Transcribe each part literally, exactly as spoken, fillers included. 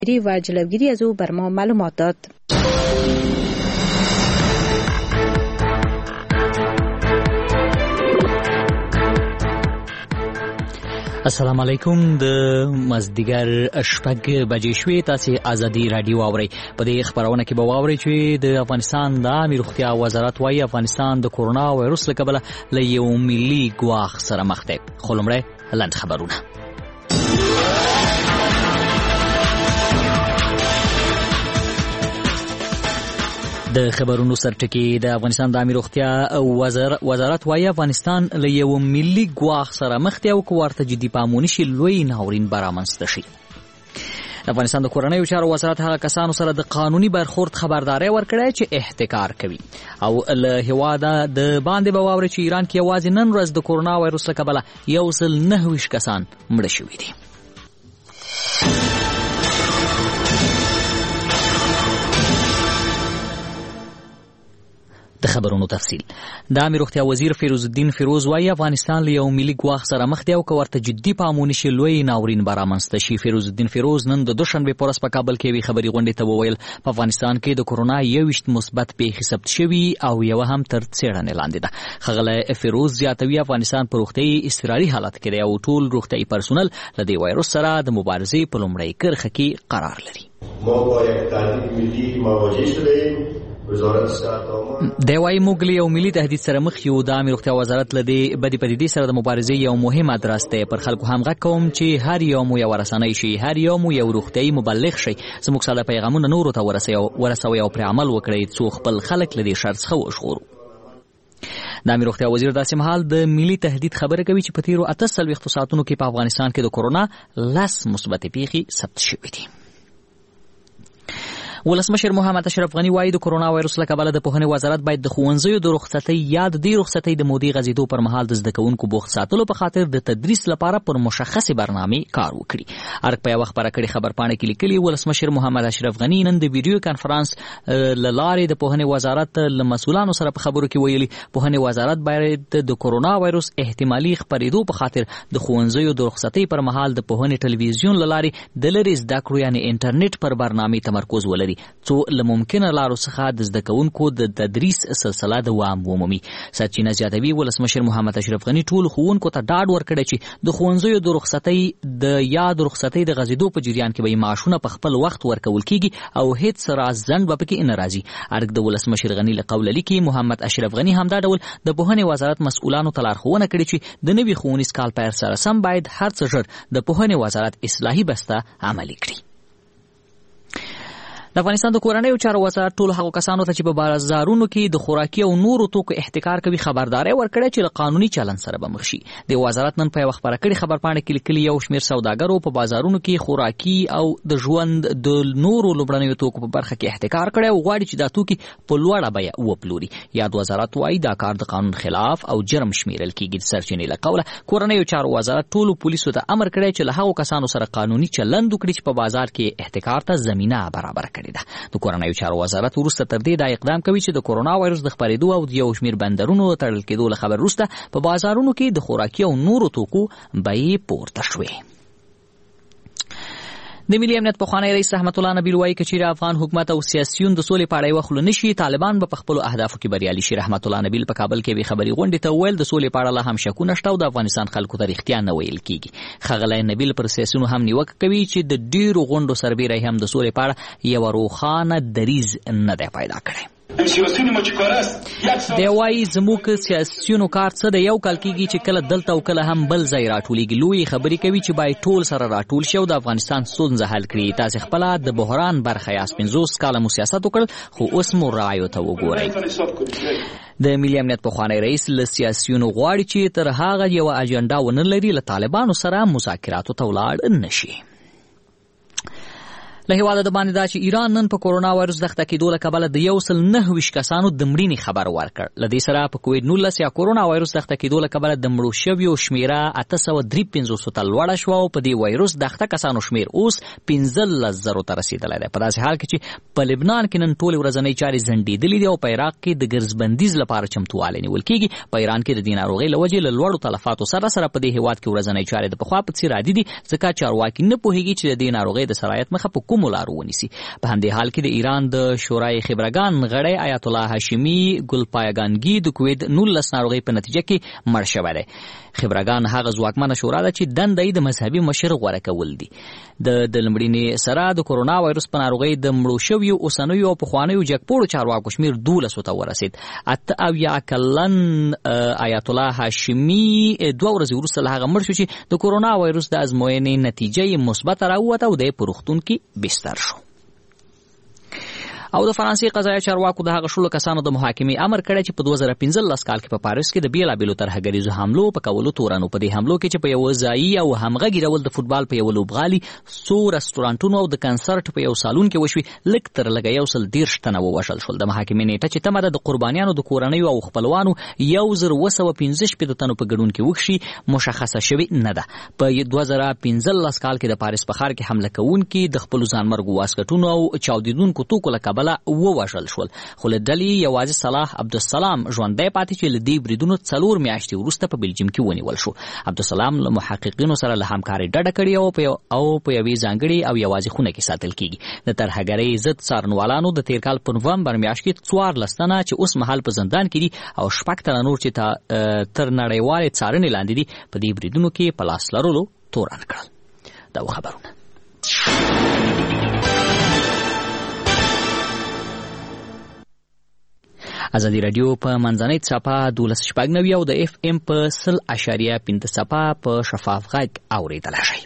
و جلوگیری از او بر ما معلومات داد. السلام علیکم. د مازدیګر شپږ بجې شوې. تاسو ازادي رادیو اورئ. په دې خبرونه کې به واورئ چې د افغانستان د عامه روغتیا وزارت وايي افغانستان د کورونا وایرس له کبله له یو ملي ګواښ سره مخ دی. خو لومړی لنډ خبرونه. د خبرونو سرټکی. د افغانستان د عامه روغتیا وزارت وايي افغانستان له یو ملي ګواښ سره مخ دی او که ورته جدي پامونه شي لوی ناورین به رامنځته شي. افغانستان د کورنیو چارو وزارت هغه کسانو سره د قانوني برخورد خبرداری ورکړی چې احتکار کوي او له هیواده د باندې به واوري چې ایران کې یوازې نن ورځ د کورونا وایرس له کبله یو سل نهه ویشت کسان مړه شوي دي. د خبرونو تفصیل. د عامه روغتیا وزیر فیروز الدین فیروز وايي افغانستان له یو ملي ګواښ سره مخ دی او که ورته جدي پامونه شي لوی ناورین به رامنځته شي. فیروز الدین فیروز نن د دوشنبې په ورځ په کابل کې یوې خبري غونډې ته وویل په افغانستان کې د کورونا یوویشت مثبت پیښې ثبت شوي او یوه هم تر څېړنې لاندې ده. ښاغلی فیروز زیاتوي افغانستان په روغتیایي اضطراري حالت کې دی او ټول روغتیایي پرسونل له دې وایرس سره د مبارزې په لومړۍ کرښه کې قرار لري. ما با یک تهدید ملی مواجه شدیم. دی وايي موږ له یو ملي تهدید سره مخ یو. د عامه روغتیا وزارت له دې بدې پدیدې سره د مبارزې یو مهم ادرس دی. پر خلکو هم غږ کوم چې هر یو مو یو رسنۍ شي، هر یو مو یو روغتیایي مبلغ شي، زموږ ساده پیغامونه نورو ته ورسوئ او پرې عمل وکړئ څو خپل خلک له دې شر څخه وژغورو. د عامه روغتیا وزیر داسې مهال د ملي تهدید خبره کوي چې په تیرو اته څلوېښتو ساعتونو کې په افغانستان کې د کورونا لس مثبتې پیښې ثبت شوې دي. ولسمشر محمد اشرف غنی وايي د کورونا وایرس له کبله د پوهنې وزارت باید د ښوونځیو د رخصتۍ یا د دې رخصتۍ د مودې غځېدو پر مهال د زده کوونکو بوخت ساتلو په خاطر د تدریس لپاره پر مشخصې برنامې کار وکړي. ارګ په یوه خپره کړې خبرپاڼه کې لیکلي ولسمشر محمد اشرف غنی نن د ویډیو کانفرنس له لارې د پوهنې وزارت له مسؤلانو سره په خبرو کې ویلي پوهنې وزارت باید د کورونا وایرس احتمالي خپرېدو په خاطر د ښوونځیو د رخصتۍ پر مهال د پوهنې ټلویزیون له لارې د لرې زده کړو یعنې انټرنیټ پر برنامې تمرکز ولري څو ممکنه لارو څخه د زده کوونکو د تدریس سلسله دوام ومومي. سرچینه زیاتوي ولسمشر محمد اشرف غنی ټول ښوونکو ته ډاډ ورکړی چې د ښوونځیو د رخصتۍ د یا د رخصتۍ د غځېدو په جریان کې به معاشونه په خپل وخت ورکول کیږي او هیڅ راز ځنډ به پکې نه راځي. ارګ د ولسمشر غنی له قوله لیکي محمد اشرف غنی همدا ډول د پوهنې وزارت مسؤلانو ته لارښوونه کړې چې د نوي ښوونیز کال پیل سره سم باید هر څه ژر د پوهنې وزارت اصلاحي بسته عملي کړي. د افغانستان د کورنیو چارو وزارت ټول هغو کسانو ته چې په بازارونو کې د خوراکي او نورو توکو احتکار کوي خبرداری ورکړی چې له قانوني چلند سره به مخ شي. د وزارت نن په یوه خپره کړې خبرپاڼه کې لیکلي یو شمېر سوداګرو په بازارونو کې خوراکي او د ژوند د نورو لومړنیو توکو په برخه کې احتکار کړی او غواړي چې دا توکي په لوړه بیه وپلوري. یاد وزارت وايي دا کار د قانون خلاف او جرم شمیرل کیږي. د سرچینې له قوله کورنیو چارو وزارت ټولو پولیسو ته امر کړی چې له هغو کسانو سره قانوني چلند وکړي چې په بازار کې احتکار ته زمینه برابر کړي. د کورنیو چارو وزارت وروسته تر دې دا اقدام کوي چې د کورونا وایرس د خپرېدو او د یو شمېر بندرونو تړل کېدو له خبر وروسته په بازارونو کې د خوراکي او نورو توکو بیې پورته شوې. د ملي امنیت پخوانی رئیس رحمت الله نبیل وايي که چیرې افغان حکومت او سیاسیون د سولې په اړه یوه خوله نه شي طالبان به په خپلو اهدافو کې بریالي شي. رحمت الله نبیل په کابل کې یوې خبري غونډې ته وویل د سولې په اړه لا هم شکونه شته او د افغانستان خلکو ته رښتیا نه ویل کیږي. ښاغلی نبیل پر سیاسیونو هم نیوکه کوي چې د ډېرو غونډو سربیره هم د سولې په اړه یوه روښانه دریځ نه دی پیدا کړی. دی وايي زموږ سیاسیونو کار څه د یو کال کېږي چې کله دلته او کله هم بل ځای راټولېږي. لویې خبرې کوي چې باید ټول سره راټول شي او د افغانستان ستونزه حل کړي. تاسې خپله د بحران برخه یاست. پنځوس کاله مو سیاست وکړل خو اوس مو رایو ته وګورئ. د ملي امنیت پخوانی رئیس له سیاسیونو غواړي چې تر هغه یوه اجنډا ونه لري له طالبانو سره مذاکراتو ته ولاړ نه شي. له هیواده د باندې دا چې ایران نن په کورونا وایرس د اخته کېدو له کبله د یو سل نهه ویشت کسانو د مړینې خبر ورکړ. له دې سره په کوویډ نولس یا کورونا وایرس د اخته کېدو له کبله د مړو شویو شمېره اته سوه درې پنځوسو ته لوړه شوه او په دې وایرس د اخته کسانو شمېر اوس پنځلس زرو ته رسېدلی دی. په داسې حال کې چې په لبنان کې نن ټولې ورځنۍ چارې ځنډېدلې دي او په عراق کې د ګرځبندیز لپاره چمتووالی نیول کېږي. په ایران کې د دې ناروغۍ له وجې له لوړو تلفاتو سره سره په دې هېواد کې ورځنۍ چارې د پخوا په څېر عادي دي ځکه چارواکي نه پوهېږي چې د دې ناروغۍ د سرایت مخه په کومه کومو لارو ونیسي. په همدې حال کې د ایران د شورای خبرګان غړی آیت الله هاشمي ګلپایګانګي د کووید نولس ناروغۍ په نتیجه کې مړ شوی دی. خبرګان هغه ځواکمنه شورا ده چې دنده یې د مذهبي مشر غوره کول دي. د د لمړینې سره د کورونا وایرس په ناروغۍ د مړو شویو اوسنیو او پخوانیو جګپوړو چارواکو شمېر دولسو ته ورسېد. اته اویا کلن آیت الله هاشمي دوه ورځې وروسته له هغه مړ شو چې د کورونا وایرس د ازموینې نتیجه یې مثبته راووته او دی په روغتون کې بستر شو. او د فرانسې قضایي چارواکو د هغه شلو کسانو د محاکمې امر کړی چې په دوه زره پنځلس کال کې په پاریس کې د بیلابیلو ترهګریزو حملو په کولو تورن. په دې حملو کې چې په یو ځایي او همغږي ډول د فوټبال په یو لوبغالي، څو رستورانټونو او د کنسرت په یو سالون کې وشوي، لږ تر لږه یو سل دېرش تنه ووژل شول. د محاکمې نیټه چې تمه ده د قربانیانو د کورنیو او خپلوانو یو زر اوه سوه پنځه شپېته تنو په ګډون کې وکړي مشخصه شوې نه ده. په دوه زره پنځلس کال کې د پاریس په ښار کې حمله کوونکي د خپلو ځانمرګو واسکټونو او چاودیدونکو توکو له کبله ووژل شول. خو له ډلې یوازې صلاح عبدالسلام ژوندی پاتې چې له دې بریدونو څلور میاشتې وروسته په بلجیم کې ونیول شو. عبدالسلام له محققینو سره له همکارۍ ډډه کړې او په یوې ځانګړې او یوازې خونه کې ساتل کیږي. د ترهګرۍ ضد څارنوالانو د تیر کال په نومبر میاشت کې څوارلس تنه چې اوس مهال په زندان کې دي او شپږ تنه نور چې تر نړیوالې څارنې لاندې دي په دې بریدونو کې په لاس لرلو تورن کړل. دا خبرونه ازادي رادیو په منځنۍ څپه دولس شپږ نوي او د اف ام په سل اشاریه پنځه څپه په شفاف غږ اورېدلی شئ.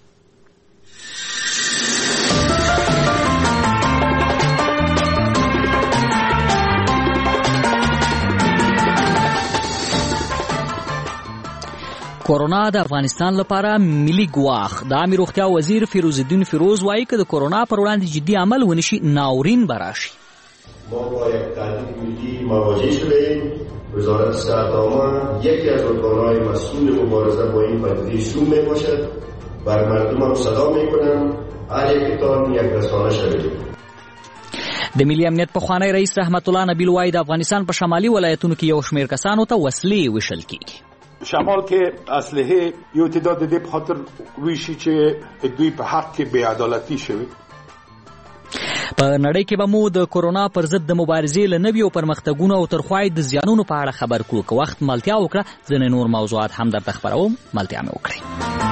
کورونا د افغانستان لپاره ملي ګواښ. د عامې روغتیا وزیر فیروز الدین فیروز وایي که د کورونا پر وړاندې جدي عمل ونشي ناورین به راشي. ما با یک تهدید ملی مواجه شده‌ایم. وزارت صحت عامه یکی از ارگان‌های مسئول مبارزه با این پدیده شروع می‌باشد. بر مردم صدا می‌کنم هر یکتان یک رسانه شوید. د ملي امنیت پخوانی رئیس رحمت الله نبیل وایي د افغانستان په شمالي ولایتونو کې یو شمېر کسانو ته وسلې ویشل کېږي. شمال کې اسلحه یو تعداد دې په خاطر ویشي چې دوی په حق کې بې عدالتي شوي. په نړۍ کې به مو د کورونا پر ضد د مبارزې له نویو پرمختګونو او ترخوای د زیانونو په اړه خبر کړو. که وخت ملتیا وکړه ځینې نور موضوعات هم درته خپروم، ملتیا مې وکړئ.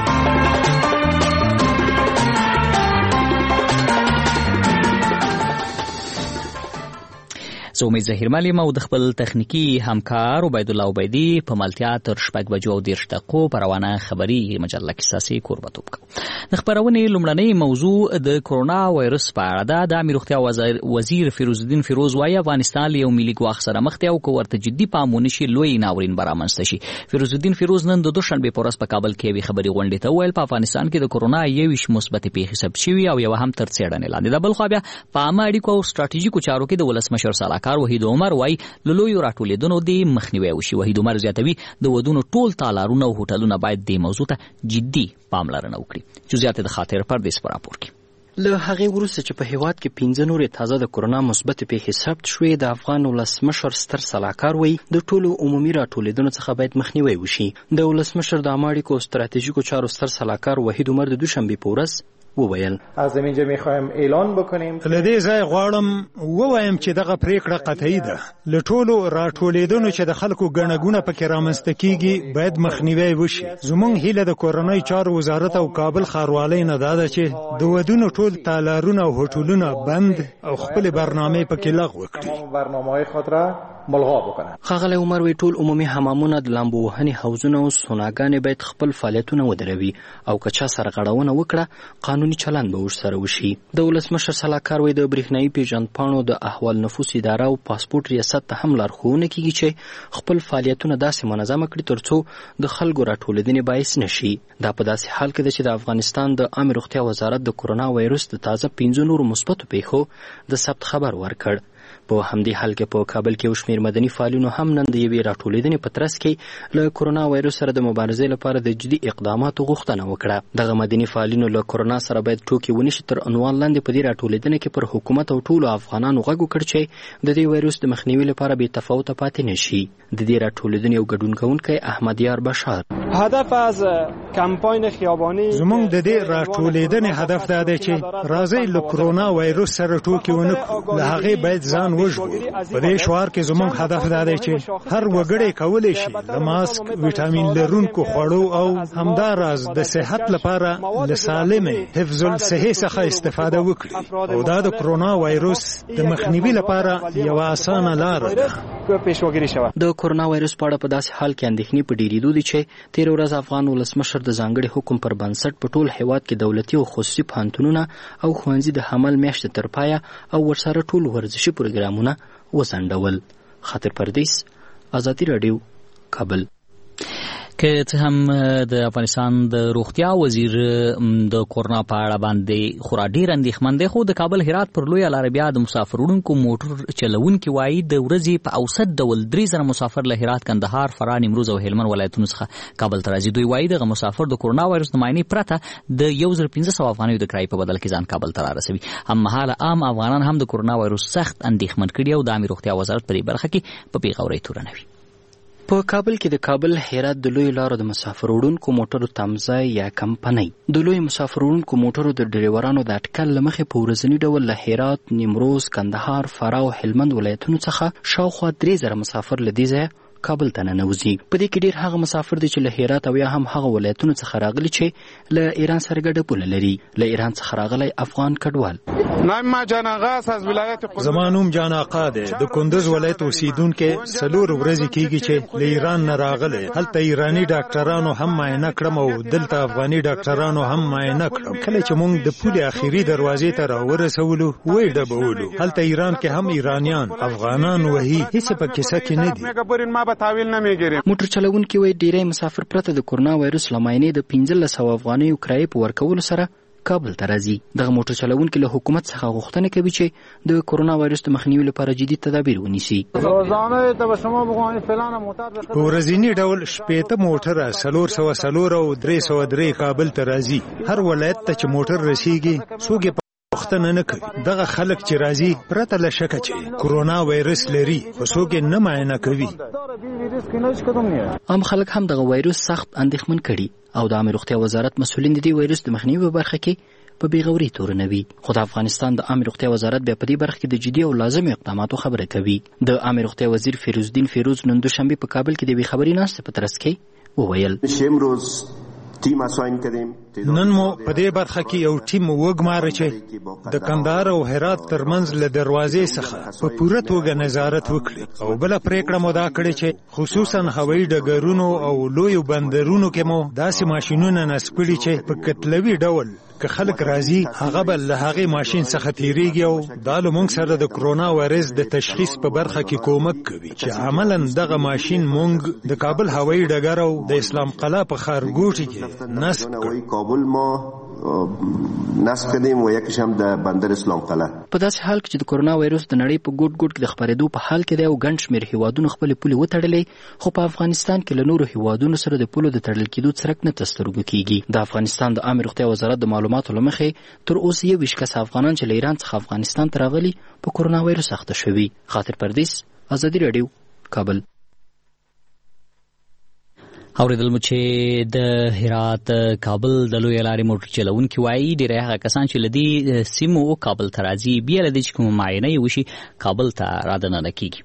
زه امید ظهیرمل یم او د خپل تخنیکي همکار عبید الله عبیدي په ملتیا تر شپږ بجو او دېرش دقیقو په روانه خبري مجله کې ستاسې کوربتوب کوو. د خپرونې لومړنۍ موضوع د کورونا وایرس په اړه ده. د عامې روغتیا وزیر فیروز الدین فیروز وایي افغانستان له یو ملي ګواښ سره مخ دی او که ورته جدي پام ونه شي لوی ناورین به رامنځته شي. فیروز الدین فیروز نن د دوشنبې په ورځ په کابل کې یوې خبري غونډې ته وویل په افغانستان کې د کورونا یویشت مثبتې پیښې ثبت شوي او یوه هم تر څېړنې لاندې ده. بلخوا بیا په عامه اړیکو او ستراتیژیکو چارو کې د ولسمشر سلاکار وحید عمر وایي له لویو راټولېدنو دې مخنیوی وشي. وحید عمر زیاتوي د ودونو ټول تالارونه او هوټلونه باید دې موضوع ته جدي پاملرنه وکړي. جزئیات د خاطر پردیس په راپور کې. له هغې وروسته چې په هیواد کې پنځه نورې تازه د کورونا مثبتې پیښې ثبت شوې، د افغان ولسمشر ستر سلاکار وایي د ټولو عمومي راټولېدنو څخه باید مخنیوی وشي. د ولسمشر د عامه اړیکو او ستراتیژیکو چارو ستر سلاکار وحید عمر د دوشنبې په ورځ وویل از اینجا میخوایم اعلان بکنیم لدې ځای غواړم ووایم چې دغه پریکړه قطعي ده. له ټولو راټولېدنو چې د خلکو ګڼه ګوڼه پکې رامنځته کیږي باید مخنیوی وشي. زموږ هیله د کورنۍ چارو وزارت او کابل ښاروالۍ نه دا ده چې د ودونو ټول تالارونه او هوټلونه بند او خپل برنامه پکې لغوه کړي. برنامه‌های خود را ملغا بکنه. ښاغلی عمر وی ټول عمومي حمامونه د لامبو وهنې حوضونه او سوناګانې باید خپل فعالیتونه ودروي او که چا سره غړونه وکړه قانوني چلند به ورسره وشي. د ولسمشر سلاکار وی د برېښنایي پیژندپاڼو د احوال نفوس اداره او پاسپورټ ریاست ته هم لارښوونه کیږي چې خپل فعالیتونه داسې منظمه کړي ترڅو د خلکو راټولېدنې باعث نشي. دا په داسې حال کې ده چې د افغانستان د عامې روغتیا وزارت د کورونا وایرس د تازه پنځه نورو مثبتو پیښو د ثبت خبر ورکړ. په همدې حال کې په کابل کې یو شمېر مدني فعالینو هم نن د یوې راټولېدنې په ترڅ کې له کرونا وایرس سره د مبارزې لپاره د جدي اقداماتو غوښتنه وکړه. دغه مدني فعالینو له کرونا سره باید ټوکې ونشي تر عنوان لاندې په دې راټولېدنه کې پر حکومت او ټولو افغانانو غږ وکړ چې د دې وایرس د مخنیوي لپاره بې تفاوته پاتې نشي. د دې راټولېدنې یو ګډون کوونکی احمدیار بشار: هدف از کمپاین خیابانی زموږ د دې راټولېدنې هدف دا دی چې راځئ له کرونا وایرس سره ټوکې ونه کړو، له هغې باید ځان وژغورو. په دې شعار کې زموږ هدف دا دی چې هر وګړی کولی شي د ماسک، ویټامین لرونکو خوړو او همداراز د صحت لپاره له سالمې حفظ الصحې څخه استفاده وکړي، او دا د کرونا وایرس د مخنیوي لپاره یوه اسانه لاره ده. د کرونا وایرس په اړه په داسې حال کې اندېښنې په ډېرېدو دي چې تېره ورځ افغان ولسمشر د ځانګړي حکم پر بنسټ په ټول هېواد کې دولتي او خصوصي پوهنتونونه او ښوونځي د حمل میاشتې تر پایه او ورسره ټول ورزشي پروګرامونه وځنډول. خاطر پردیس، ازادي راډیو، کابل. که څه هم د افغانستان د روغتیا وزیر د کورونا په اړه باندې خورا ډیر اندېښمن دی، خو د کابل هرات پر لویه لاره بیا د مسافروړونکو موټر چلوونکي وایي د ورځې په اوسط ډول درې زره مسافر له هرات، کندهار، فراه، نیمروز او هلمند ولایتونو څخه کابل ته راځي. دوی وایي دغه مسافر د کورونا وایرس د معاینې پرته د یو زر پنځه سوه افغانیو د کرایې په بدل کې ځان کابل ته رارسوي. هممهاله عام افغانان هم د کورونا وایرس سخت اندېښمن کړي او د عامې روغتیا وزارت په دې برخه کې په بېغورۍ تورنوي. په کابل کې د کابل هرات د لوی لارو د مسافر وړونکو موټرو تمځای یا کمپنۍ د لوی مسافر وړونکو موټرو د ډریورانو د اټکل له مخې په ورځني ډول له هرات، نیمروز، کندهار، فراه او هلمند ولایتونو څخه شاوخوا درې زره مسافر له دې ځایه کابل ته ننوځي. په دې کې ډېر هغه مسافر دي چې له هرات او یا هم هغه ولایتونو څخه راغلي چې له ایران سره ګډه پوله لري. له ایران څخه راغلی افغان کډوال: زما نوم جان آقا دی، د کندوز ولایت اوسیدونکی. څلور ورځې کېږي چې له ایران نه راغلی. هلته ایراني ډاکټرانو هم معاینه کړم او دلته افغاني ډاکټرانو هم معاینه کړم. کله چې موږ د پولې اخري دروازې ته راورسولو ویې ډبولو. هلته ایران کې هم ایرانیان افغانان وهي، هیڅ په کیسه کې نه دي. موټر چلوونکي وایي ډیری مسافر پرته د کورونا وایرس له معاینې د پنځلس سوه افغانیو کرایې په ورکولو سره کابل ته راځي. دغه موټر چلوونکي له حکومت څخه غوښتنه کوي چې د کورونا وایرس د مخنیوي لپاره جدي تدابیر ونیسي. په ورځني ډول شپېته موټره څلور سوه څلور او درې سوه درې کابل ته راځي. هر ولایت ته چې موټر رسیږي څوک وختنه نه کوي. دغه خلک چې راځي پرته له شکه چې کورونا وایرس لري، خو څوک یې نه معاینه کوي. عام خلک هم دغه وایرس سخت اندېښمن کړي او د عامې روغتیا وزارت مسؤلین د دې وایرس د مخنیوي په برخه کې په بېغورۍ تورنوي. خو د افغانستان د عامې روغتیا وزارت بیا په دې برخه کې د جدي او لازمو اقداماتو خبره کوي. د عامې روغتیا وزیر فیروزالدین فیروز نن دوشنبې په کابل کې د یوې خبري ناستې په ترڅ کې وویل: نن مو په دې برخه کې یو ټیم وګماره چې د کندهار او هرات ترمنځ له دروازې څخه په پوره توګه نظارت وکړي، او بله پریکړه مو دا کړې چې خصوصا هوایي ډګرونو او لویو بندرونو کې مو داسې ماشینونه نصب کړي چې په کتلوي ډول که خلک راځي هغه به له هغې ماشین څخه تیریږي، او دا له موږ سره د کرونا وایرس د تشخیص په برخه کې کومک کوي چې عملا دغه ماشین موږ د کابل هوایي ډګر او د اسلام قلعه په ښارګوټي کې نصب کړ. کابل ما نصب کردیم و یکیش هم د بندر اسلام قلعه. په داسې حال کې چې د کورونا وایرس د نړۍ په ګوټ ګوټ کې د خپرېدو په حال کې دی او ګڼ شمېر هیوادونو خپلې پولې وتړلې، خو په افغانستان کې له نورو هیوادونو سره د پولو د تړل کېدو څرک نه ته سترګو کېږي. د افغانستان د عامې روغتیا وزارت د معلوماتو له مخې تر اوسه یوویشت کسه افغانان چې له ایران څخه افغانستان ته راغلي په کورونا وایرس اخته شوي. خاطر پردیس، ازادي راډیو، کابل. اوریدل مو چې د هرات کابل د لویې لارې موټر چلوونکي وایي ډېری هغه کسان چې له دې سیمو کابل ته راځي بیا له دې چې کومه معاینه یې وشي کابل ته رادننه کېږي.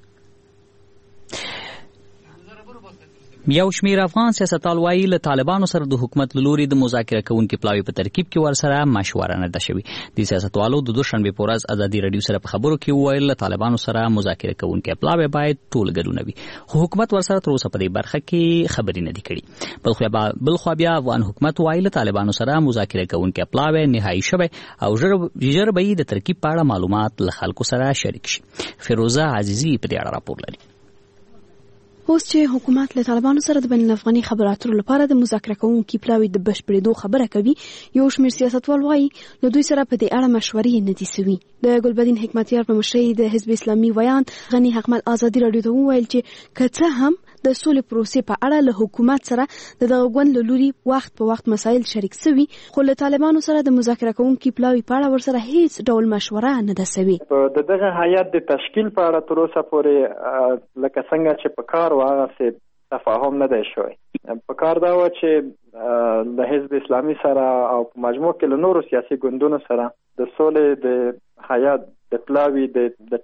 یو شمېر افغان سیاستوال وایي له طالبانو سره د حکومت له لوري د مذاکره کوونکي پلاوي په ترکیب کې ورسره مشوره نه ده شوې. د سیاستوالو د دوشنبې په ورځ ازادي راډیو سره په خبرو کې وویل له طالبانو سره مذاکره کوونکی پلاوی باید ټول ګډونه وي، خو حکومت ورسره تر اوسه په دې برخه کې خبرې نه دي کړي. بلخوا بیا افغان حکومت وایي له طالبانو سره مذاکره کوونکی پلاوی نهایي شوی او ژر به یې د ترکیب په اړه معلومات له خلکو سره شریک شي. فیروزه عزیزي په دې اړه راپور لري. اوس چې حکومت له طالبانو سره د بین الافغاني خبرو اترو لپاره د مذاکره کوونکو پلاوي د بشپړېدو خبره کوي، یو شمېر سیاستوال وایي له دوی سره په دې اړه مشورې نه دي سوي. د ګلبدین حکمتیار په مشرۍ د حزب اسلامي ویان غني حقمل ازادي راډیو ته وویل چې که څه هم د سولې پروسې په اړه له حکومت سره د دغه ګوند له لوري وخت په وخت مسایل شریک سوي، خو له طالبانو سره د مذاکره کوونکو پلاوي په اړه ورسره هیڅ ډول مشوره نه ده سوي. د دغه هیئت د تشکیل په اړه تر اوسه پورې لکه څنګه چې په کار و هغسې تفاهم نه دی شوی. په کار دا و چې د حزب اسلامي سره او په مجموع کې له نورو سیاسي ګوندونو سره د سولې د هیئت د پلاوي د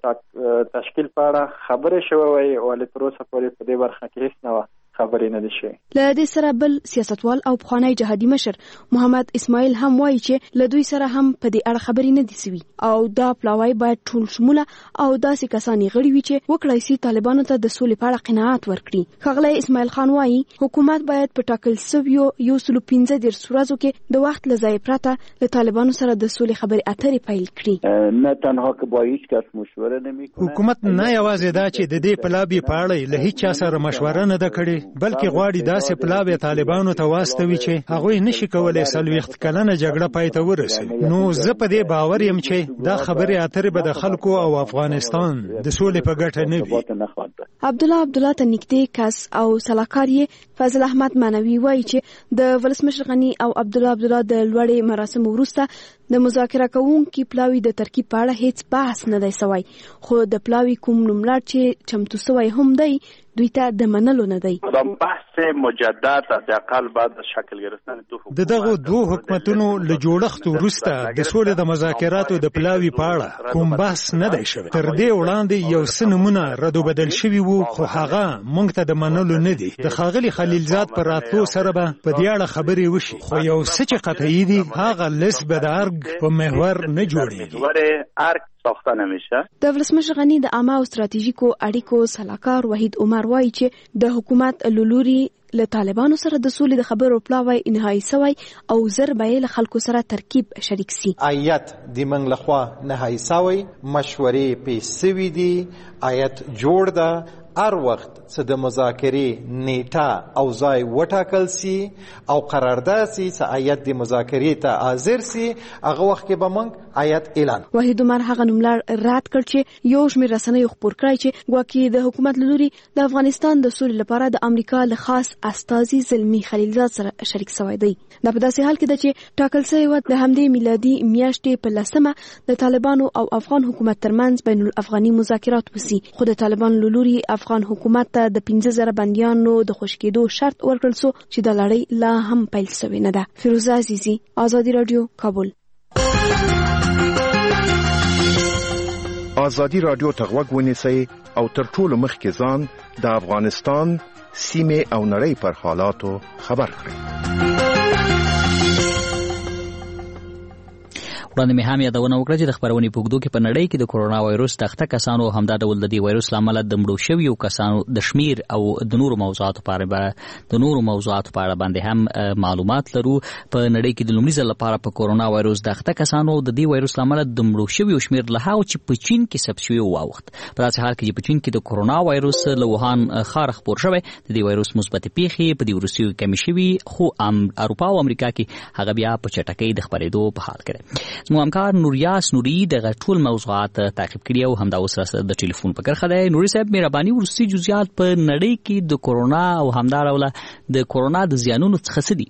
تشکیل په اړه خبرې شوې وای، ولې تر اوسه پورې په دې برخه کې هیڅ نه وه خبرې نه دي شوې. له دې سره بل سیاستوال او پخوانی جهادي مشر محمد اسماعیل هم وایي چې له دوی سره هم په دې اړه خبرې نه دي سوي او دا پلاوی باید ټول شموله او داسې کسان یې غړي وي چې وکړای شي طالبانو ته د سولې په اړه قناعت ورکړي. ښاغلی اسماعیل خان وایي حکومت باید په ټاکل سویو یو سلو پنځه دېرش ورځو کې د وخت له ضایع پرته له طالبانو سره د سولې خبرې اترې پیل کړي. نه تنها که با هیچ کس مشوره نمیکنه، حکومت نه یوازې دا چې د دې پلاوی په اړه له هیڅ چا سره مشوره نه ده کړې، بلکې غواړي داسې پلاوی طالبانو ته واستوي چې هغوی نشي کولای څلوېښت کلنه جګړه پای ته ورسوي. نو زه په دې باور یم چې دا خبرې اترې به د خلکو او افغانستان د سولې په ګټه نه وي. عبدالله عبدالله ته نږدې کس او سلاکار یې فضل احمد معنوي وایي چې د ولسمشر غني او عبدالله عبدالله د لوړې مراسمو وروسته د مذاکره کوونکو پلاوی د ترکیب په اړه هیڅ بحث نه دی سوی، خو د پلاوی کوم نوملړ چې چمتو سوی هم دی دوی ته د منلو نه دی. بحث مجدد حداقل بعد از شکل گرفتن دو حکومت د دغه دوه حکومتونو له جوړښت وروسته د سولې د مذاکراتو د پلاوی په اړه کوم بحث نه دی شوی. تر دې وړاندې یو څه نمونه رد و بدل شوي وو، خو هغه موږ ته د منلو نه دي. د ښاغلي خلیلزاد پر راتلو سره به په دې اړه خبرې وشي، خو یو څه چې قطعي دي هغه لس به د ارګ په محور نه جوړېږي. ساخته نمیشه. د ولسمشر غني د عامه او ستراتیژیکو اړیکو سلاکار وحید عمر وایي چې د حکومت لوري له طالبانو سره د سولې د خبرو پلاوی انهایی سوی او زر به له خلکو سره ترکیب شریک سي. آیت د منګ لخوا نهایی سوی، مشورې په سوي دي، آیت جوړ ده، هر وخت چې د مذاکرې نیټه او ځای وټاکل سي او قرارداد سي چې آیت د مذاکرې ته حاضر سي، هغه وخت کې به موږ آیت اعلان. وحید عمر هغه نوملړ رد کړ چې یو شمېر رسنیو خپور کړی چې ګواکې د حکومت له لوري د افغانستان د سولې لپاره د امریکا له خاص استازي زلمي خلیلزاد سره شریک شوی دی. دا په داسې حال کې ده چې ټاکل شوی و د همدې میلادي میاشتې په لسمه د طالبانو او افغان حکومت ترمنځ بین الافغاني مذاکرات وسي، خو د طالبانو له لوري افغان حکومت ته د پنځه زره بندیانو د خوشي کېدو شرط ورکړل شو چې د لړۍ لا هم پیل شوې نه ده. فیروزه عزیزي، آزادي راډیو، کابل. آزادي راډیو ته غوږ ونیسئ او تر ټولو مخکې ځان د افغانستان سیمې او نړۍ پر حالاتو خبر کړئ. وړاندې مې هم یادونه وکړه چې د خبرونې په اوږدو کې په نړۍ کې د کورونا وایروس د اخته کسانو همدا ډول د دې وایروس له امله د مړو شویو کسانو د شمیر او د نورو موضوعاتو په اړه د نورو موضوعاتو په اړه باندې هم معلومات لرو. په نړۍ کې د لومړي ځل لپاره په کورونا وایروس د اخته کسانو د دې وایروس له امله د مړو شویو شمیر له هغو چې په چین کې ثبت شوي واوښت. په داسې حال کې چې په چین کې د کورونا وایروس له ووهان ښاره خپور شوی، د دې وایروس مثبتې پیښې په دې وروستیو کې کمې شوي، خو اروپا او امریکا کې هغه بیا په چټکۍ د خپرېدو په حال کې دی. زموږ همکار نوریاس نوري دغه ټول موضوعات تعقیب کړي او همدا اوس راسره د ټلیفون په کرخه دی. نوري صاحب، مهرباني وروستي جزئیات په نړۍ کې د کورونا او همداراوله د کورونا د زیانونو څخه څه دي؟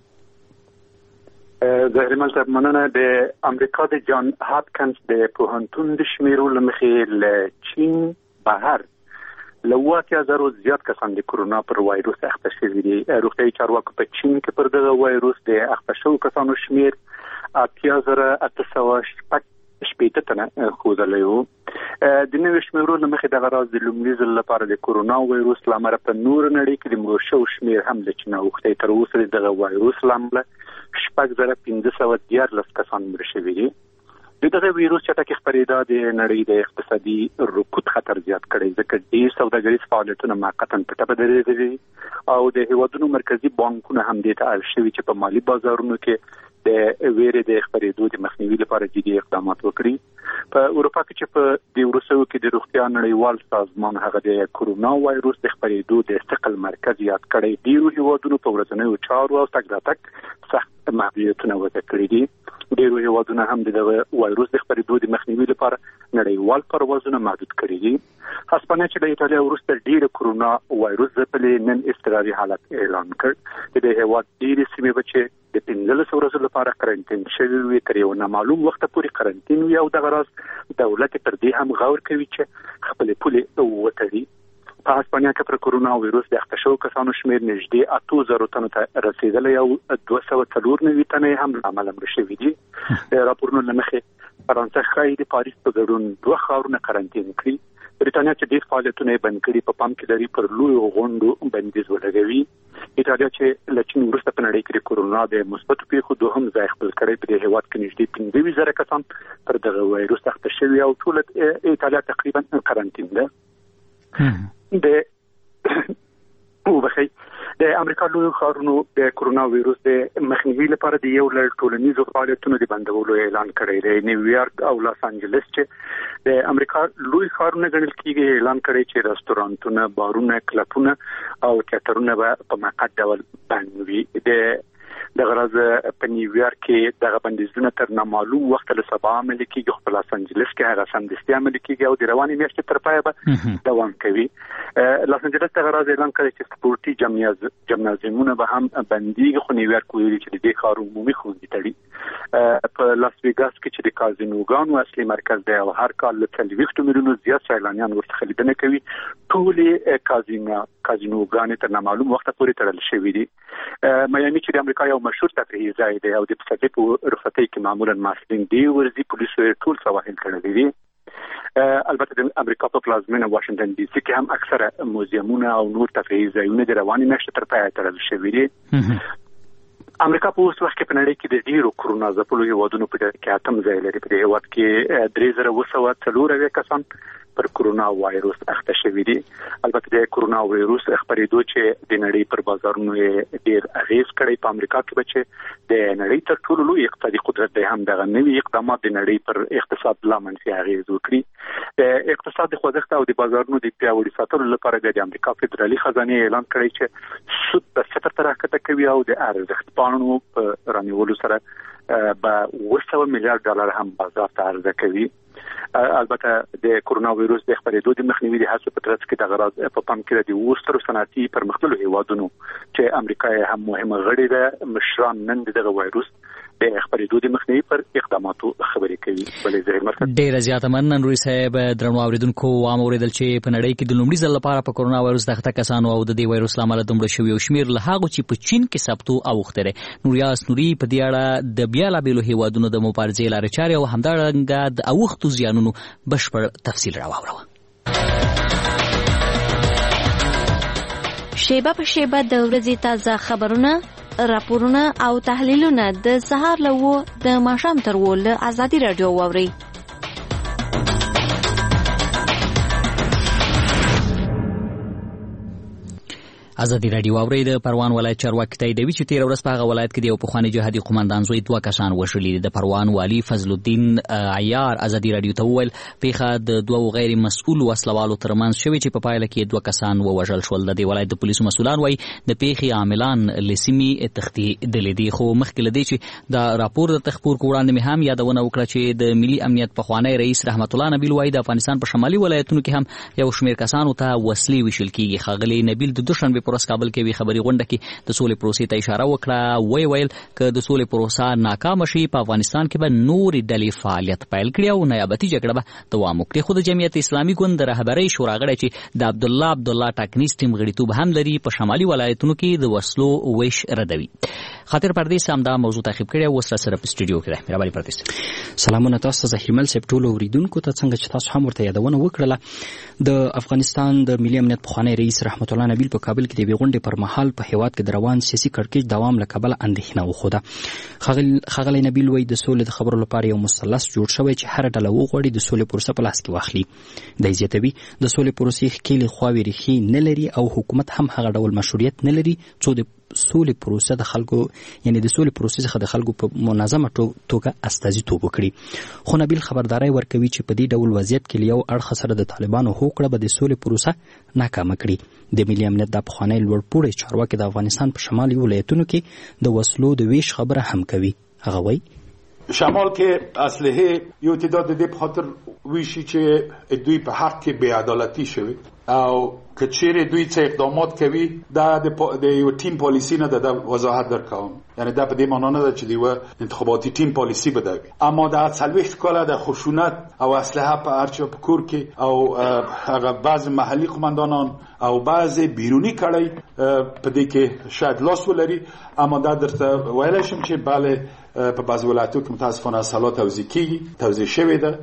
زهرمل صاحب، مننه. د امریکا د جان هاپکنز د پوهنتون د شمیرو له مخې له چین بهر له اوه اتیا زرو زیات کسان د کورونا پر وایروس اخته شوي دي. روغتیایي چارواکو په چین کې پر دغه وایروس د اخته شوو کسانو شمیر اتیا زره اته سوه شپږ شپېته تنه ښودلی و. د نوي شمېرو له مخې دغه راز د لومړي ځل لپاره د کورونا وایروس له امله په نوره نړۍ کې د مړو شوو شمېر هم له چین اوښتی. تر اوسه د دغه وایروس له امله شپږ زره پنځه سوه دیارلس کسان مړه شوي دي. د دغه ویروس چټکې خپرېدا د نړۍ د اقتصادي رکود خطر زیات کړی، ځکه ډېر سوداګریز فعالیتونه موقتا په ټپه درېدلي او د هېوادونو مرکزي بانکونه هم دې ته اړ شوي چې په مالي بازارونو کې د ویرې د خپرېدو د مخنیوي لپاره جدي اقدامات وکړي. په اروپا کې چې په د وروستیو کې د روغتیا نړیوال سازمان هغه د کورونا وایروس د خپرېدو د ثقل مرکز یاد کړی ډیرو هیوادونو په ورځنیو چارو او تګ راتګ سخت محدودیتونه وضع کړي دي. ډیرو هیوادونو هم د وایروس د خپرېدو د مخنیوي لپاره نړیوال پروازونه محدود کړي دي. هسپانیا چې د ایټالیا وروسته ډیره کورونا وایروس ځپلې نن اضطراري حالت اعلان کړ. د دې هیواد ډیرې سیمې به چې د پنځلسو ورځو لپاره قرنټین شوي وي تر یو نامعلوم وخته پورې قرنټین وي او دغه راز دولت پر دې هم غور کوي چې خپلې پولې وتړي. په هسپانیا کې پر کورونا وایروس د اخته شوو کسانو شمېر نږدې اته زره تنو ته رسیدلی او دوه سوه څلور نوي تنې هم له امله مړه شوي دي. د راپورونو له مخې فرانسه ښایي د پاریس په ګډون دوه ښارونه قرنټین کړي. بریتانیا چې ډېر فعالیتونه یې بند کړي په پام کې لري پر لویو غونډو بندیز ولګوي. ایټالیا چې له چین وروسته په نړۍ کې د کورونا د مثبتو پیښو دوهم ځای خپل کړی، په دې هېواد کې نږدې پنځه ویشت زره کسان پر دغه وایروس اخته شوي او ټوله ایټالیا تقریبا قرنټین ده. د وبخي د امریکا لوی ښارونو د کورونا وایروس د مخنیوي لپاره د یو لړ ټولنیزو فعالیتونو د بندولو اعلان کړی دی. نیویارک او لاس انجلس چې د امریکا لوی ښارونه ګڼل کېږي اعلان کړی چې رستورانتونه، بارونه، کلبونه او تیاترونه به په موقت ډول بند وي. د دغه راز په نیویارک کې دغه بندیزونه تر نامعلوم وخت له سبا عملي کېږي، خو په لاس انجلس کې هغه سمدستي عملي کېږي او د روانې میاشتې تر پایه به دوام کوي. لاس انجلس دغه راز اعلان کړی چې سپورتي جمنازیمونه به هم بندیږي، خو نیویارک ویلي چې د دې ښار عمومي ښوونځي تړي. په لاس ویګاس کې چې د کازینوګانو اصلي مرکز دی او هر کال له څلوېښتو میلیونو زیات سیلانیان ورڅخه لیدنه کوي، ټولې کازینا کازینوګانې تر نامعلوم وخته پورې تړل شوي دي. میامي چې د امریکا یو مشهور تفریحي ځای دی او د پسرلي په رخصتۍ کې معمولا محصلین ډېر ورځي، پولیسو ټول سواحل تړلي دي. البته د امریکا په پلازمینه واشنګټن ډي سي کې هم اکثره موزیمونه او نور تفریحي ځایونه د روانې میاشتې تر پایه تړل شوي دي. امریکا په اوس وخت کې په نړۍ کې د ډیرو کورونا ځپلو هیوادونو په ډله کې اتم ځای لري. په دې هیواد کې درې زره اوه سوه څلور اویا کسان پر کورونا وایروس اخته شوي دي. البته د کورونا وایروس خپرېدو چې د نړۍ پر بازارونو ډېر اغېز کړی، په امریکا کې به چې د نړۍ تر ټولو لوی اقتصادي قدرت دی هم دغه نوي اقدامات د نړۍ پر اقتصاد لا منفي اغېز وکړي. د اقتصاد د خوځښت او د بازارونو د پیاوړي ساتلو لپاره د امریکا فدرالي خزانې اعلان کړی چې سود په صفر ته راښکته کوي او د ارزښت پاڼو په رانیولو سره به اوه سوه میلیارډ ډالر هم بازار ته عرضه کوي. البته د کورونا وایروس د خپرېدو د مخنیوي د هڅو په ترڅ کې دغه راز په پام کې د اوو سترو صنعتي پرمختللو هیوادونو چې امریکا یې هم مهمه غړې ده، مشران نن دغه وایروس د خپرېدو د مخنیوي پر اقداماتو خبرې کوي. بلې زهیر مرکز ډېره زیاته مننه نوري صاحب. درنو اوریدونکو وام اوریدل چې په نړۍ کې د لومړي ځل لپاره په کورونا وایروس د اخته کسانو او د دې وایروس له امله دومره شوي او شمېر له هغو چې په چین کې ثبتو اوښتی دی. نوریاس نوري په دې اړه د بېلابېلو هیوادونو د مبارزې لارې چارې او همدارنګه د اوښتو زیانونو بشپړ تفصیل راواوروه. شیبه په شیبه د ورځې تازه خبرونه، راپورونه او تحلیلونه د سهار له اوو د ماښام تر اوو له ازادي راډیو واورئ. ازادي راډیو اوري. د پروان ولایت چارواکي تاییدوي چې تیر ورځ په هغه ولایت کې د یو پخواني جهادي قومندان زوی دوه کسان وژلي دي. د پروان والي فضل الدین عیار ازادي راډیو ته وویل پیښه د دوه غیر مسؤل وسلوالو ترمنځ شوې چې په پایله کې دوه کسان ووژل شول. د دې ولایت د پولیسو مسؤلان وایي د پیښې عاملان له سیمې تښتېدلي دي، خو مخکې له دې چې د راپور د تخپور کو وړاندې مې هم یادونه وکړه چې د ملي امنیت پخوانی رئیس رحمت الله نبیل وایي د افغانستان په شمالي ولایتونو کې هم یو شمېر کسانو ته وسلې ویشل کېږي. ښاغلی نبیل د دوشنبې په ورځ کابل کې وي خبري غونډه کې د سولې پروسې ته اشاره وکړه. وی ویل که د سولې پروسه ناکامه شي په افغانستان کې به نورې ډلې فعالیت پیل کړي او نیابتي جګړه به دوام وکړي. خو د جمعیت اسلامي ګوند د رهبرۍ شورا غړی چې د عبدالله عبدالله ټاکنیز ټیم غړیتوب هم لري په شمالي ولایتونو کې د وسلو ویش ردوي. خاطر پردیس هم دا موضوع تعقیب کړی او اوس راسره په سټوډیو کې دی. مهرباني پردیس. سلامونه تاسو ته زهیرمل صاحب، ټولو اوریدونکو ته څنګه چې تاسو هم ورته یادونه وکړله. د افغانستان د ملي امنیت پخوانی رئیس رحمت الله نبیل په کابل کې د یوې غونډې پر مهال په هیواد کې د روان سیاسي کړکېچ دوام له کبله اندېښنه وښوده. ښاغلی نبیل وایي د سولې د خبرو لپاره یو مثلث جوړ شوی چې هره ډله وغواړي د سولې پروسه په لاس کې واخلي. دی زیاتوي د سولې پروسې ښکېلې خواوې ریښې نه لري او حکومت هم هغه ډول مشروعیت نه لري څو د سولې پروسه د خلکو یعنی د سولې پروسې څخه د خلکو په منظمه توګه استازیتوب وکړي. خو نبیل خبرداري ورکوي چې په دې ډول وضعیت کې یو اړخ سره د طالبانو هوکړه به د سولې پروسه ناکامه کړي. د ملي امنیت د پخوانی لوړپوړی چارواکي د افغانستان په شمالي ولایتونو کې د وسلو د ویش خبره هم کوي. هغه وایي شمال کې اسلحه یو تعداد د په خاطر ویشي چې دوی په حق کې بې عدالتي شوی او کچېره دوی څه اقدامات کوي دا د یو ټیم پالیسی نه د وضاحت درکوم. یعنی دا په دې معنی نه ده چې دیو انتخاباتي ټیم پالیسی بدوي، اما دا څلوېښت کاله د خشونت او اسلحه په هرچا په کور کې او هغه بعض محلي قومندانان او بعض بیرونی کړي په دې کې شاید لاس ولري. اما دا درته ویلی شم چې بله په بعض ولایتو کې متاسفانه اصالات توزیع کیږي توزیع شوې ده.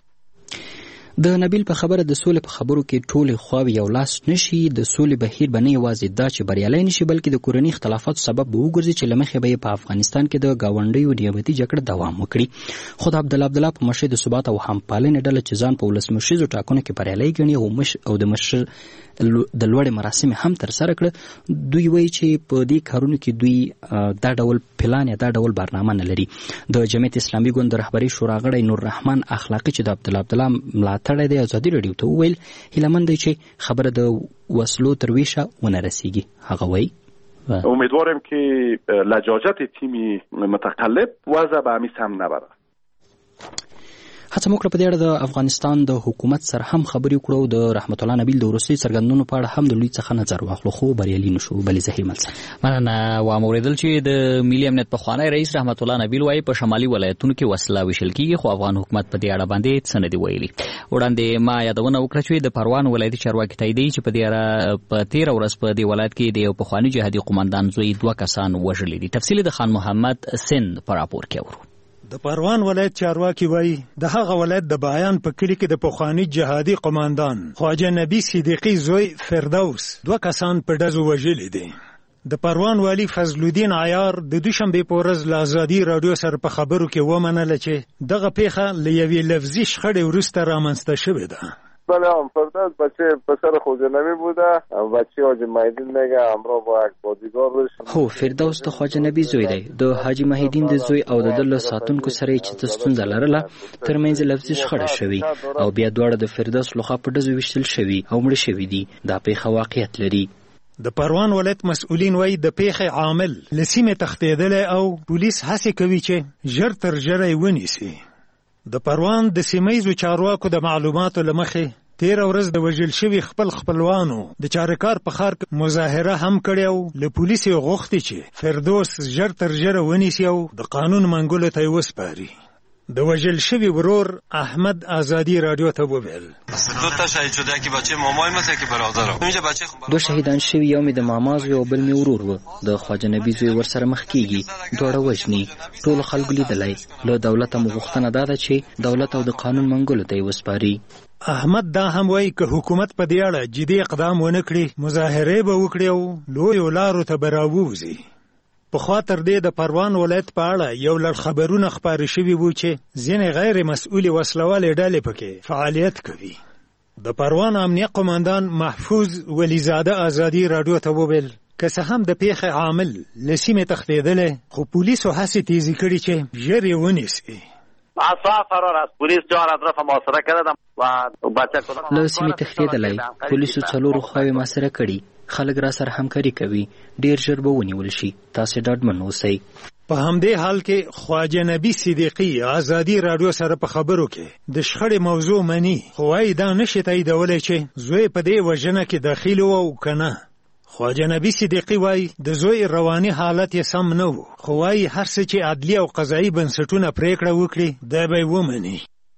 د نبیل په خبره د سولې په خبرو کې ټولې خواوې یو لاس نشي. د سولې بهیر به نه یوازې دا چې بریالی نشي بلکې د کورني اختلافاتو سبب به وګرځي چې له مخې به یې په افغانستان کې د ګاونډیو نیابتي جګړه دوام وکړي. خو د عبدالله عبدالله په مشر د ثبات او همپالنې ډله چې ځان په ولسمشریزو ټاکنو کې بریالی ګڼي او مش او د مشر د لوړې مراسم هم ترسره کړه، دوی وایي چې په دې کارونو کې دوی دا ډول پلان یا دا ډول برنامه نه لري. د جمعیت اسلامي ګوند د رهبرۍ شورا غړی نور رحمان اخلاقي چې د عبدالله عبدالله ملاتړی دی ازادي راډیو ته وویل هیله مند دی چې خبره د وسلو تر ویشه ونه رسیږي. هغه وایي امیدوارم که لجاجت تیم متقلب وضع به همین سم نبره. هڅه وکړه په دې اړه د افغانستان د حکومت سره هم خبرې وکړو او د رحمت الله نبیل د وروستي څرګندونو په اړه هم د لوی څخه نظر واخلو، خو بریالي نشو. بلې زهیر ملسا مننه. وام اورېدل چې د ملي امنیت پخوانی رئیس رحمت الله نبیل وایي په شمالي ولایتونو کې وسله ویشل کیږي، خو افغان حکومت په دې اړه باندې څه نه دي ویلي. وړاندې ما یادونه وکړه چې د پروان ولایتي چارواکي تاییدوي چې په دې اړه په تېره ورځ په دې ولایت کې د یو پخواني جهادي قومندان زوی دوه کسان وژلي دي. تفصیل د خان محمد سند په راپور کې اورو. د پروان ولایت چارواکي وایي د هغه ولایت د بیان په کلي کې د پخواني جهادي قومندان خواجه نبی صدیقي زوی فردوس دوه کسان په ډزو وژلي دي. د پروان والی فضل الدین عیار د دوشنبې په ورځ له ازادي راډیو سره په خبرو کې ومنله چې دغه پیښه له یوې لفظي شخړې وروسته رامنځته شوې ده. بله هم فردوس بچه پسر خواجه نبی بوده، بچه حاجی مهیدین میگه همراه با یک بادیگار روش. هو فردوس د خواجه نبی زوی دی. د حاجی مهیدین د زوی او د دله ساتونکو سره چې ستونزه لرله ترمنځ لفظي شخړه شوې او بیا دواړه د فردوس لخوا په ډزو ویشتل شوي او مړه شوي دي. دا پیښه واقعیت لري. د پروان ولایت مسؤلین وایي د پیښې عامل له سیمې تښتېدلی او پولیس هڅې کوي چې ژر تر ژره یې ونیسي. د پروان د سیمهیزو چارواکو د معلوماتو له مخې تیره ورځ د وژل شوي خپل خپلوانو د چارکار په ښار کې مظاهره هم کړې او له پولیسو یې غوښتي چې فردوس ژر تر ژره ونیسي او د قانون منګولو ته یې وسپاري. د وژل شوي ورور احمد ازادي راډیو ته وویل دو تا شهید شده که بچه مامای مثل که برادرم دو شهیدان شوي، یو مې د ماما زوی او بل مې ورور و. د خواجه نبي زوی ورسره مخ کېږي، دواړه وژني. ټولو خلکو لیدلی. له دولته مو غوښتنه دا ده چې دولت او د قانون منګولو ته یې وسپاري. احمد دا هم وایي که حکومت په دې اړه جدي اقدام ونه کړي مظاهرې به وکړي او لویو لارو ته به راووځي. پخوا تر دې د پروان ولایت په اړه یو لړ خبرونه خپاره شوي وو چې ځینې غیر مسؤلې وسلوالې ډلې پکې فعالیت کوي. د پروان امنیه قومندان محفوظ ولیزاده ازادي راډیو ته وویل که څه هم د پیښې عامل له سیمې تښتېدلی، خو پولیسو هڅې تیزې کړي چې ژر یې ونیسي. اصلا فرار از پلیس جان اطراف محاصره کردم و بچه کدام له سیمې تښتېدلی، پولیسو څلورو خواوې محاصره کړي. خلک را سره همکاري کوي، ډیر ژر به ونیول شي. تاسې ډاډمن اوسئ. په همدې حال کې خواجه نبی صدیقي ازادي راډیو سره په خبرو کې د شخړې موضوع مني، خو وایي دا نشي تاییدولی چې زوی په دې وژنه کې داخل و او که نه. خواجه نبی صدیقي وایي د زوی رواني حالت یې سم نه و، خو وایي هر څه چې عدلي او قضایي بنسټونه پریکړه وکړي دا به یې ومني.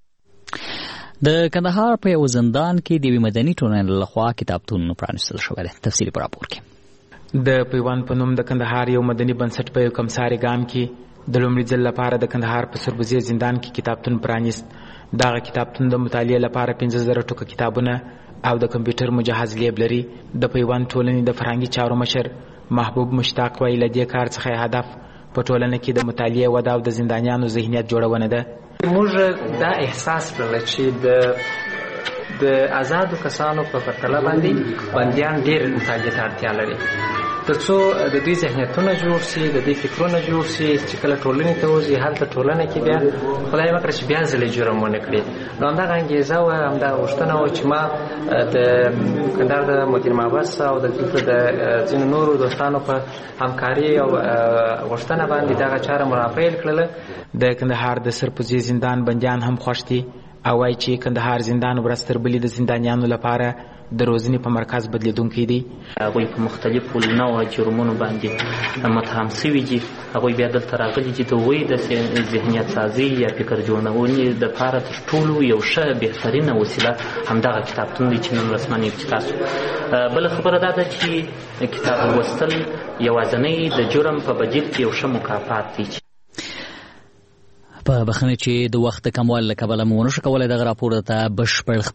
د کندهار په یو زندان کې د یوې مدني ټولنې لخوا کتابتون پرانیستل شوی دی. تفصیل په راپور کې. د پیوند په نوم د کندهار یو مدني بنسټ په یو کمساري ګام کې د لومړي ځل لپاره د کندهار په سربزي زندان کې کتابتون پرانیست. دغه کتابتون د مطالعې لپاره پنځه زره ټوکه کتابونه او د کمپیوټر مجهز لیب لري. د پیوند ټولنې د فرهنګي چارو مشر محبوب مشتاق وایي له دې کار څخه هدف په ټولنه کې د مطالعې وده او د زندانیانو ذهنیت جوړونه ده. موږ دا احساس کړل چې د د آزادو کسانو په پرتله باندې بندیان ډېر مطالعې ته اړتیا لري تر څو د دوی ذهنیتونه جوړ شي، د دوی فکرونه جوړ شي چې کله ټولنې ته وځي هلته ټولنه کې بیا خدای وکړي چې بیا ځلې جرم ونه کړي. نو همدغه انګېزه وه، همدغه غوښتنه وه چې ما د کندهار د مدیر محبس او د دلته د ځینو نورو دوستانو په همکاري او غوښتنه باندې دغه چاره مرافعیل کړله. د کندهار د سرپوزي زندان بندیان هم خوښ دي او وایي چې کندهار زندان ورځ تر بلې د زندانیانو لپاره د روزنې په مرکز بدلیدونکی دی. هغوی په مختلفو نوع جرمونو باندې متهم سوي دي، هغوی بیا دلته راغلي دي د هغوی د ذهنیت سازي یا فکر جوړونې دپاره تر ټولو یو ښه بهترینه وسیله همدغه کتابتون دی چې نن رسما افتتاح شو. بله خبره دا ده چې کتاب لوستل یوازینی د جرم په بدیل کې یو ښه مکافات دی. په بخښنې چې د وخت کموالي له کبله مو ونه شو کولی دغه راپور ته بشپړ